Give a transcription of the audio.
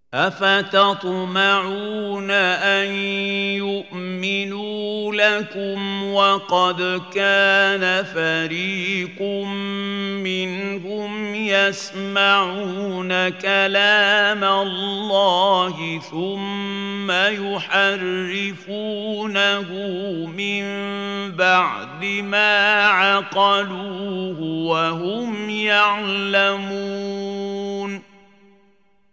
أفتطمعون أن يؤمنوا لكم وقد كان فريق منهم يسمعون كلام الله ثم يحرفونه من بعد ما عقلوه وهم يعلمون